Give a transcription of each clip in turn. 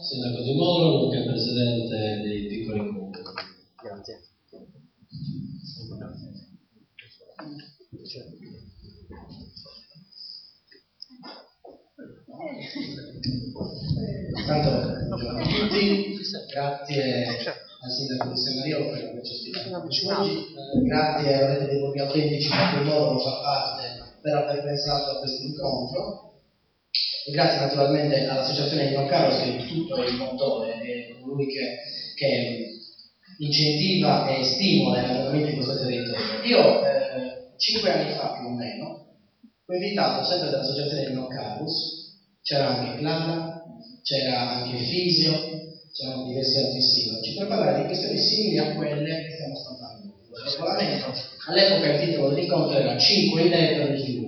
Sindaco Di Moro, nonché Presidente dei Piccoli Comuni. Grazie. Intanto, buongiorno a tutti, grazie al Sindaco di San Mario per averci ospitato oggi, grazie alla rete dei luoghi autentici per cui modo lo fa parte per aver pensato a questo incontro, e grazie naturalmente all'associazione di Don Carlos, che è tutto il motore, è colui che incentiva e stimola i ragionamenti in questo territorio. Io 5 anni fa più o meno ho invitato sempre dall'associazione di Don Carlos, c'era anche Clara, c'era anche Fisio, c'erano diversi altri sindaci, per parlare di questioni simili a quelle che stiamo stampando. Il regolamento, all'epoca il titolo dell'incontro era 5 idee per lo sviluppo.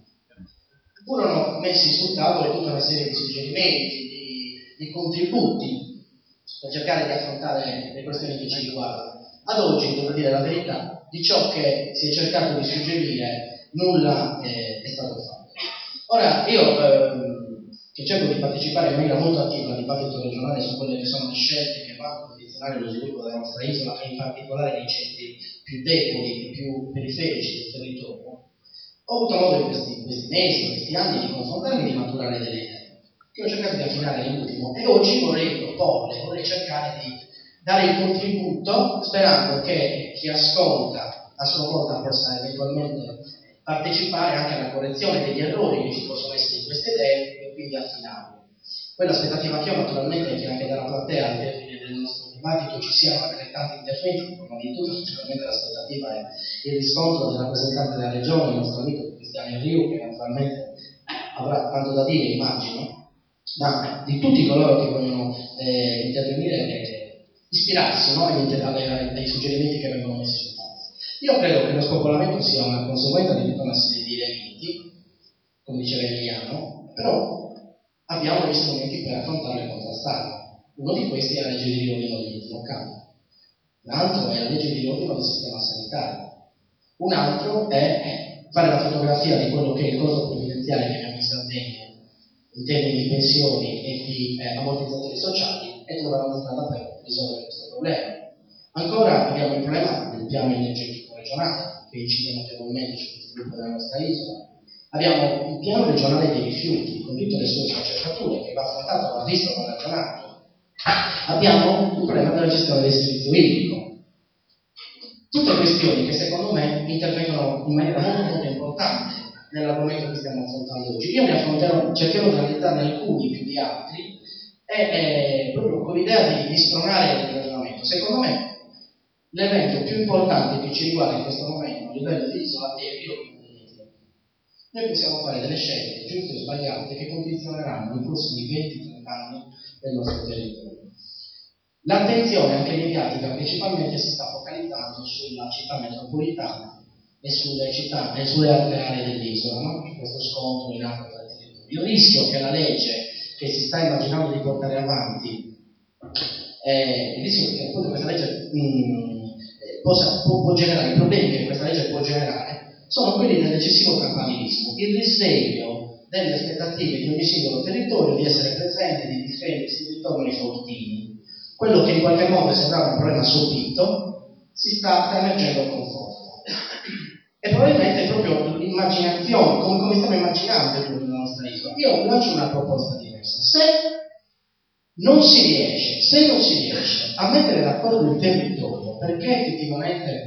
Furono messi sul tavolo tutta una serie di suggerimenti, di contributi per cercare di affrontare le questioni che ci riguardano. Ad oggi, devo dire la verità, di ciò che si è cercato di suggerire nulla è stato fatto. Ora, io che cerco di partecipare in maniera molto attiva al dibattito regionale su quelle che sono le scelte che vanno a condizionare lo sviluppo della nostra isola e in particolare nei centri più deboli e più periferici del territorio, ho avuto modo in questi mesi, in questi anni di confrontarmi e di maturare delle idee che ho cercato di affinare all'ultimo, e oggi vorrei proporle, vorrei cercare di dare il contributo sperando che chi ascolta a sua volta possa eventualmente partecipare anche alla correzione degli errori che ci possono essere in queste idee e quindi affinarle. Poi l'aspettativa che ho naturalmente è che anche dalla platea al termine del nostro dibattito ci siano altrettanti interventi, prima di tutto sicuramente l'aspettativa è il riscontro del rappresentante della regione, il nostro amico Cristiano Riu, che naturalmente avrà tanto da dire, immagino, ma di tutti coloro che vogliono intervenire e ispirarsi, no, ai suggerimenti che vengono messi sul tavolo. Io credo che lo spopolamento sia una conseguenza di tutta una serie di elementi, come diceva Emiliano, però abbiamo gli strumenti per affrontarlo e contrastarlo. Uno di questi è la legge di riordino degli enti locali, l'altro è la legge di riordino del sistema sanitario, un altro è fare la fotografia di quello che è il costo previdenziale che abbiamo in Sardegna in termini di pensioni e di ammortizzatori sociali e trovare una strada per risolvere questo problema. Ancora abbiamo il problema del piano energetico regionale che incide notevolmente sullo sviluppo della nostra isola. Abbiamo il piano regionale dei rifiuti con tutte le sue sfaccettature che va affrontato, va visto, va ragionato. Abbiamo il problema della gestione del servizio idrico. Tutte questioni che secondo me intervengono in maniera molto molto importante nell'argomento che stiamo affrontando oggi. Io ne affronterò, cercherò di analizzarne alcuni più di altri e proprio con l'idea di spronare il ragionamento. Secondo me l'evento più importante che ci riguarda in questo momento a livello di isola è il riordino. Noi possiamo fare delle scelte giuste o sbagliate che condizioneranno i prossimi 20-30 anni del nostro territorio. L'attenzione anche mediatica principalmente si sta focalizzando sulla città metropolitana e sulle altre aree dell'isola, no? C'è questo scontro in atto tra i territori. Il rischio che la legge che si sta immaginando di portare avanti, il rischio che appunto questa legge può generare, i problemi che questa legge può generare sono quelli dell'eccessivo campanilismo, il risveglio delle aspettative di ogni singolo territorio di essere presente, di difendersi intorno ai fortini. Quello che in qualche modo sembrava un problema sopito si sta emergendo con forza. E probabilmente è proprio l'immaginazione, come stiamo immaginando nella nostra isola. Io lancio una proposta diversa. Se non si riesce a mettere d'accordo il territorio perché effettivamente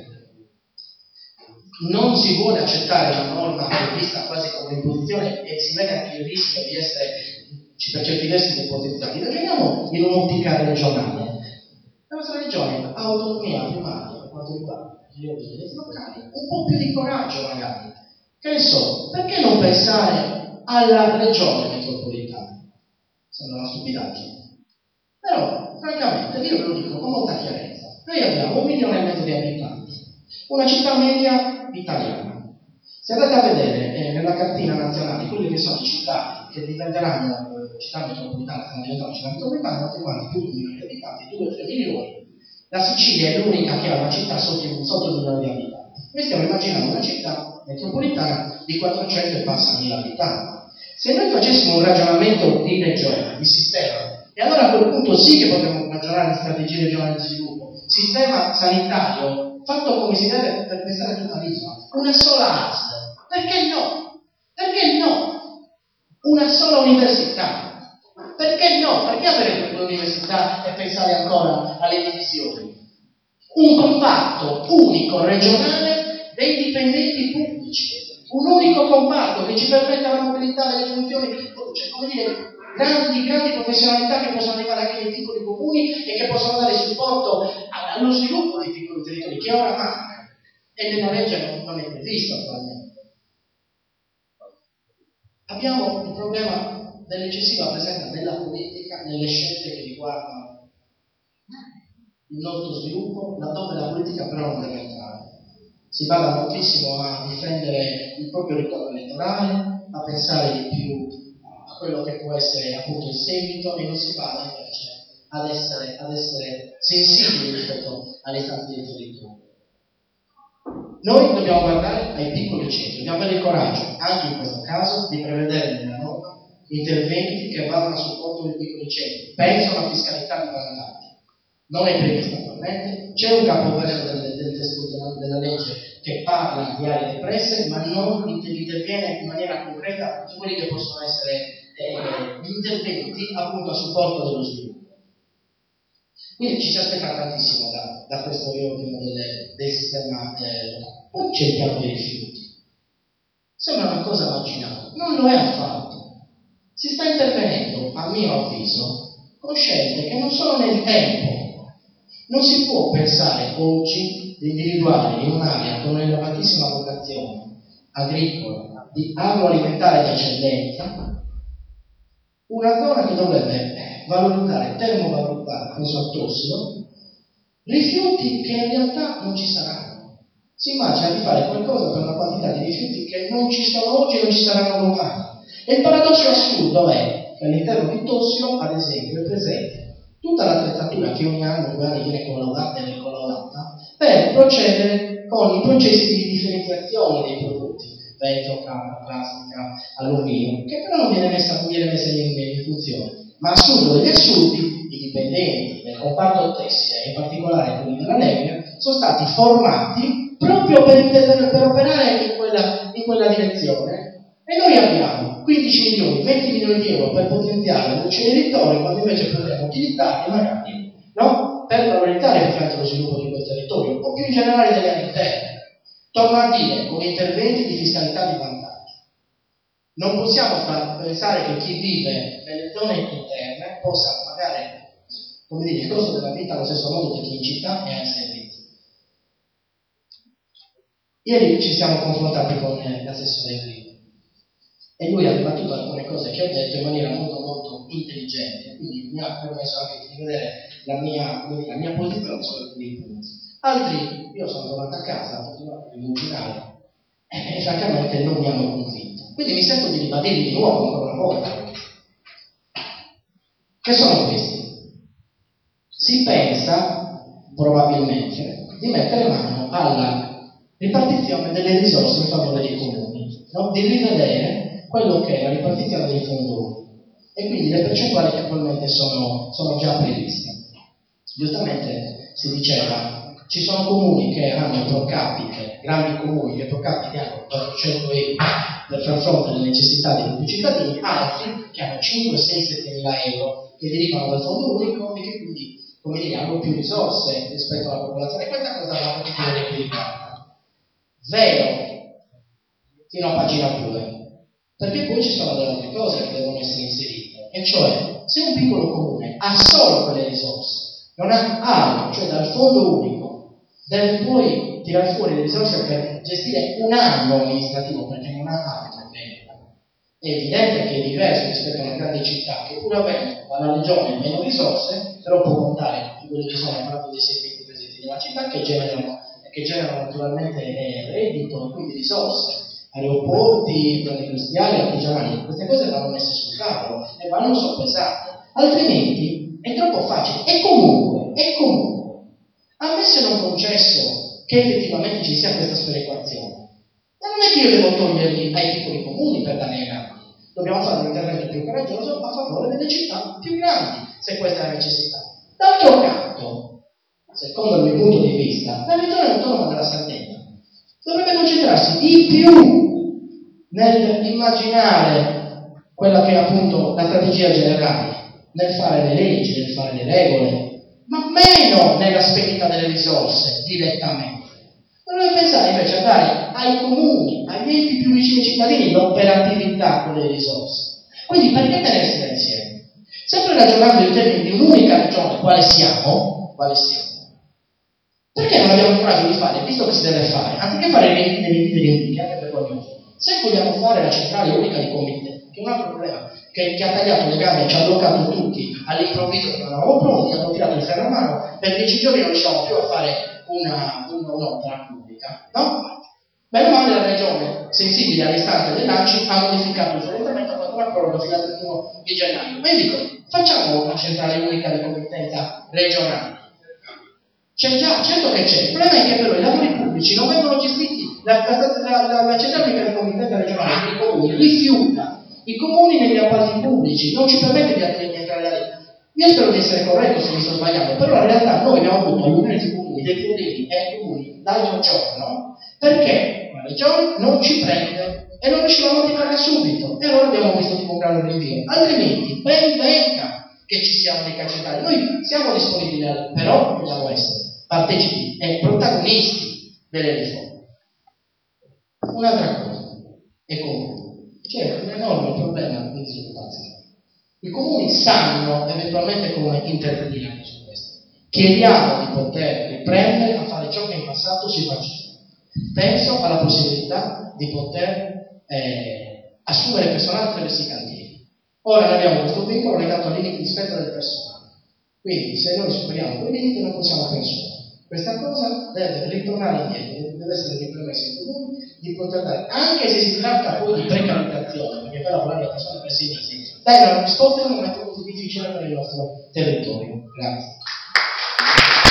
non si vuole accettare una norma che è vista quasi come un'imposizione e si vede anche il rischio di essere per certi versi depotenziati, ragioniamo in un'ottica regionale. La nostra regione ha autonomia primaria per quanto riguarda gli ordini dei locali, un po' più di coraggio magari. Che ne so, perché non pensare alla regione metropolitana? Sembra una stupidaggine. Però, francamente, io ve lo dico con molta chiarezza. Noi abbiamo 1,5 milioni di abitanti, una città media italiana. Se andate a vedere nella cartina nazionale quelle che sono le città che diventeranno città metropolitane, stanno diventando città metropolitane, tutti quanti più di 1 milione di abitanti, 2-3 milioni. La Sicilia è l'unica che ha una città sotto il milione di abitanti. Noi stiamo immaginando una città metropolitana di 400 e passa mila abitanti. Se noi facessimo un ragionamento di regione, di sistema, e allora quel punto sì che potremmo ragionare di strategie regionali di sviluppo. Sistema sanitario fatto come si deve per pensare tutta l'isola. Una sola ASL. Perché no? Perché no? Una sola università. Perché no? Perché avere due università e pensare ancora alle divisioni? Un comparto unico regionale dei dipendenti pubblici. Un unico comparto che ci permetta la mobilità delle funzioni, cioè, come dire, grandi professionalità che possono arrivare anche nei piccoli comuni e che possono dare supporto allo sviluppo dei piccoli territori, che ora manca e nella legge non è previsto attualmente. Abbiamo il problema dell'eccessiva presenza della politica nelle scelte che riguardano il nostro sviluppo, laddove la politica però non deve entrare. Si bada moltissimo a difendere il proprio ritorno elettorale, a pensare di più a quello che può essere appunto il seguito, e non si bada invece ad essere sensibili rispetto alle istanze del territorio. Noi dobbiamo guardare ai piccoli centri, dobbiamo avere il coraggio, anche in questo caso, di prevedere nella norma interventi che vadano a supporto dei piccoli centri. Penso alla fiscalità di vantaggio. Non è prevista attualmente, c'è un capoverso del testo della legge che parla di aree depresse, ma non interviene in maniera concreta su quelli che possono essere gli interventi appunto a supporto dello sviluppo. Quindi ci si aspetta tantissimo da questo riordino del sistema. Poi c'è il piano dei rifiuti. Sembra una cosa marginale, non lo è affatto. Si sta intervenendo, a mio avviso, con scelte che non sono nel tempo. Non si può pensare oggi di individuare in un'area con un'elevatissima vocazione agricola, di agroalimentare di eccellenza, una zona che dovrebbe valorizzare, termovalorizzare, penso al tossico, rifiuti che in realtà non ci saranno. Si immagina di fare qualcosa per una quantità di rifiuti che non ci sono oggi e non ci saranno domani. E il paradosso assurdo è che all'interno di Tossio, ad esempio, è presente tutta l'attrezzatura che ogni anno, 2 anni, viene collaudata e ricollaudata per procedere con i processi di differenziazione dei prodotti, vetro, carta, plastica, alluminio, che però non viene messa in funzione. Ma assurdo degli assurdi, i dipendenti del comparto tessile, in particolare quelli della Lega, sono stati formati proprio per operare in quella direzione. E noi abbiamo 15 milioni, 20 milioni di euro per potenziare l'inceneritore, quando invece potremmo utilizzarli magari, no? Per valorizzare effettivamente lo sviluppo di quel territorio, o più in generale delle aree interne. Torno a dire, con interventi di fiscalità di vantaggio. Non possiamo far pensare che chi vive nelle zone interne possa pagare, come dire, il costo della vita allo stesso modo di chi in città e ha i servizi. Ieri ci siamo confrontati con l'assessore Enrico e lui ha dibattuto alcune cose che ho detto in maniera molto intelligente, quindi mi ha permesso anche di vedere la mia posizione su alcuni punti. Altri, io sono tornato a casa, ho continuato a immaginare e francamente non mi hanno convinto. Quindi mi sento di ribadirli di nuovo ancora una volta. Che sono questi? Si pensa, probabilmente, di mettere mano alla ripartizione delle risorse in favore dei comuni, no? Di rivedere quello che è la ripartizione dei fondi e quindi le percentuali che attualmente sono già previste. Giustamente si diceva, ci sono comuni che hanno pro capite, grandi comuni che pro capite hanno 400 euro per far fronte alle necessità dei propri cittadini, altri che hanno 5, 6, 7 mila euro che derivano dal fondo unico e che quindi, come dire, hanno più risorse rispetto alla popolazione. Questa cosa va proprio equilibrata. Vero, fino a pagina 2. Perché poi ci sono delle altre cose che devono essere inserite, e cioè, se un piccolo comune ha solo quelle risorse, non ha altro, cioè dal fondo unico, deve poi tirare fuori le risorse per gestire un anno amministrativo, perché non ha altro. È evidente che è diverso rispetto a una grande città, che pur avendo dalla regione meno risorse, però può contare su quelli che sono appunto dei servizi presenti nella città, che generano naturalmente reddito e quindi risorse. Aeroporti, piani industriali, artigianali, queste cose vanno messe sul tavolo e vanno soppesate, altrimenti è troppo facile. E comunque, ammesso e non concesso che effettivamente ci sia questa sperequazione, ma non è che io devo toglierli ai piccoli comuni per darne ai grandi. Dobbiamo fare un intervento più coraggioso a favore delle città più grandi, se questa è la necessità. D'altro canto, secondo il mio punto di vista, la regione autonoma della Sardegna dovrebbe concentrarsi di più nell'immaginare quella che è appunto la strategia generale, nel fare le leggi, nel fare le regole, ma meno nella spendita delle risorse direttamente. Dovrebbe pensare invece a dare ai comuni, agli enti più vicini ai cittadini, l'operatività con le risorse. Quindi perché tenersela insieme? Sempre ragionando in termini di un'unica regione, quale siamo? Perché non abbiamo il coraggio di fare, visto che si deve fare, anziché fare delle individui uniche, anche per vergognoso, se vogliamo fare la centrale unica di committenti, che è un altro problema, che ha tagliato le gambe e ci ha bloccato tutti all'improvviso che non eravamo pronti, abbiamo tirato il freno a mano, per 10 giorni non riusciamo più a fare un'opera pubblica, no? Meno male la regione, sensibile alle istanze dell'ANCI, ha modificato il suo orientamento a una proroga fino al 31 di gennaio. Ma io dico, facciamo una centrale unica di committenza regionale. C'è già, certo che c'è. Il problema è che però i lavori pubblici non vengono gestiti, la centrale unica di committenza regionale, i comuni, rifiuta i comuni negli appalti pubblici, non ci permette di entrare da lì. Io spero di essere corretto se mi sto sbagliando, però in realtà noi abbiamo avuto all'unione di comuni, dei problemi e comuni l'altro giorno, perché la regione non ci prende e non riuscivamo a tirare subito, e allora abbiamo questo tipo grande rinvio. Altrimenti, ben venga che ci siano dei cacciatari. Noi siamo disponibili, però dobbiamo essere partecipi e protagonisti delle riforme. Un'altra cosa, e concludo, c'è un enorme problema di disoccupazione. I comuni sanno eventualmente come intervenire su questo. Chiediamo di poter riprendere a fare ciò che in passato si faceva. Penso alla possibilità di poter assumere personale attraverso i cantieri. Ora noi abbiamo questo vincolo legato al limite di spesa del personale. Quindi se noi superiamo quei limiti non possiamo più assumere. Questa cosa deve ritornare indietro, deve essere ripermesso ai comuni di poter dare, anche se si tratta poi di precarizzazione, perché poi lavorare le persone per 6 mesi, dare una risposta in un momento così difficile per il nostro territorio. Grazie.